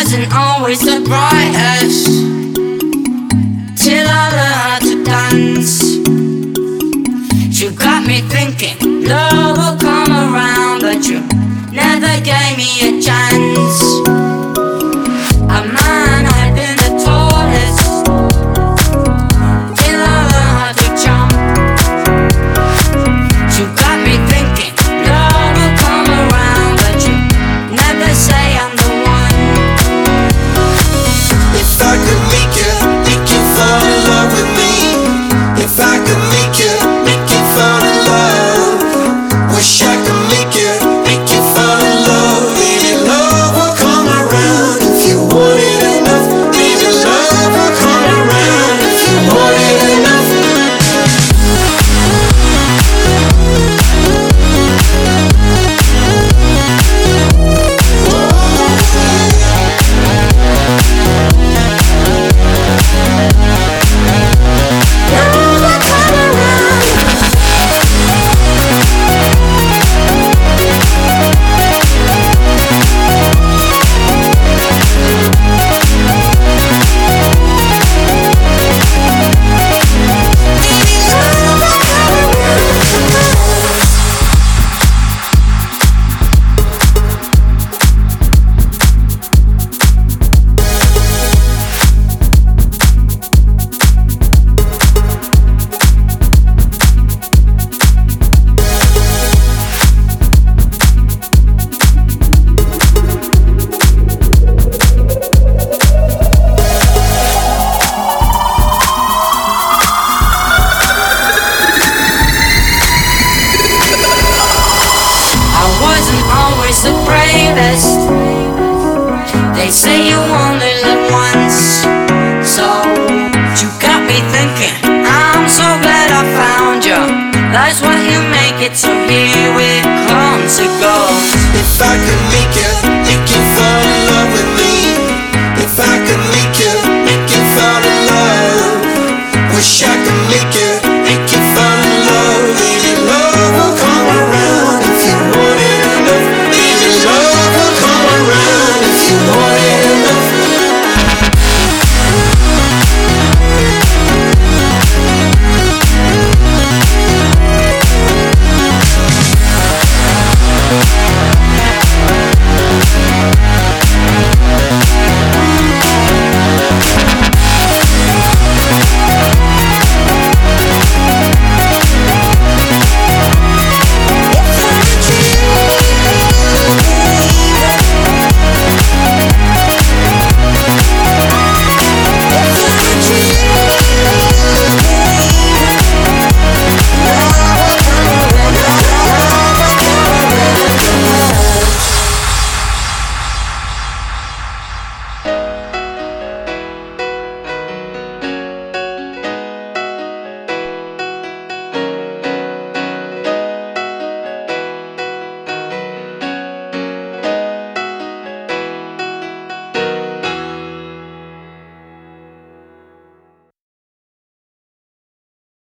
wasn't always the brightest, till I learned how to dance. You got me thinking love will come around, but you never gave me a chance. A man had been the tallest, till I learned how to jump. You got me thinking love will come around, but you never say I'm the one. If I could make you fall in love with me. If I could make you fall in love. Wish I could make you fall in love. Maybe love will come around if you want it enough. Maybe love will come around if you want it enough. The bravest. They say you only live once, so you got me thinking. I'm so glad I found you. That's what you make it. So here it comes, it goes. If I could make you